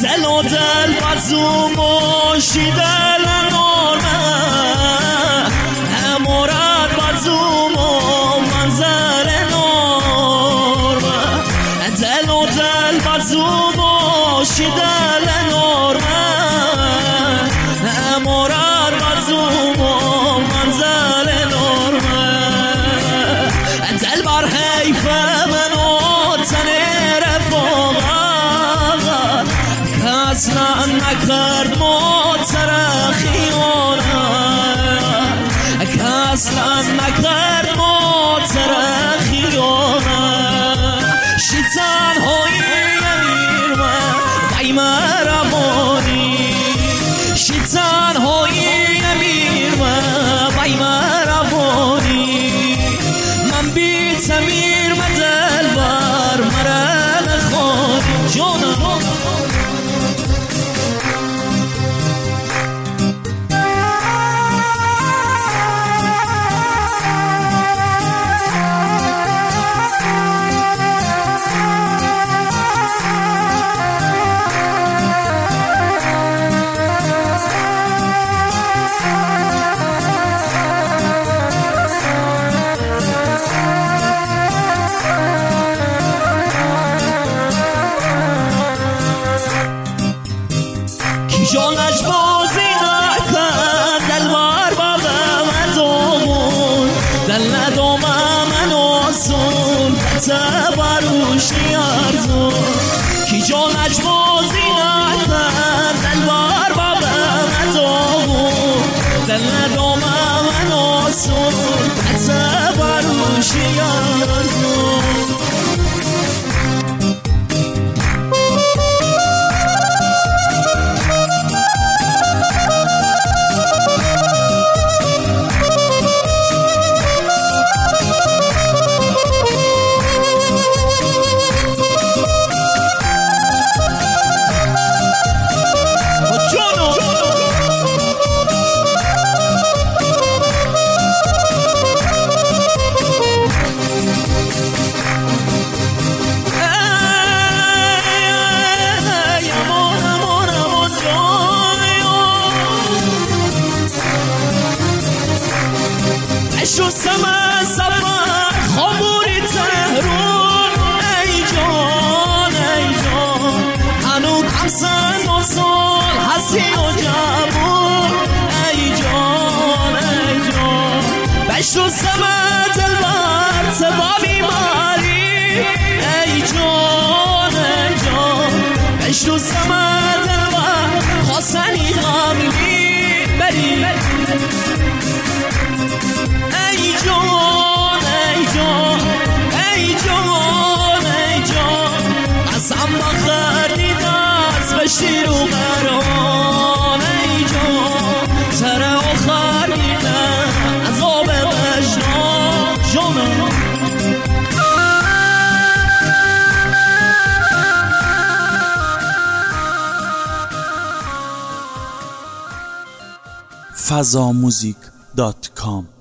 دل و دل بزوم و شیدل نورمه امورد بزوم و منظر نورمه دل و دل بزوم و شیدل نورمه امورد بزوم و منظر نورمه دل بر حیفه منو تنه رفاقه اصلا نکرد مادر خیانه که اصلا نکرد مادر خیانه شیطان های امیر و قیم روانی شیطان های امیر و قیم روانی من بی تمیر مدل بر مرن خانی جانم جانش بازی نکن دلوار بابا من دومون دل ندوم من آسون تبروش نیارزون کی جانش بازی نکن دلوار بابا من دومون دل ندوم من آسون تبروش نیارزون شو سما سفر خموری تهرون ای جان هنو کم سن و سال حسی و جبون ای جان بشو سما دلبر سبابی ماری ای جان بشو سما دلبر خواستنی غمگی بری ای جان قسم بخوردی دست به شیر و قران ای جان سر آخر میدن عذاب وجدان جانم fazamuzik.com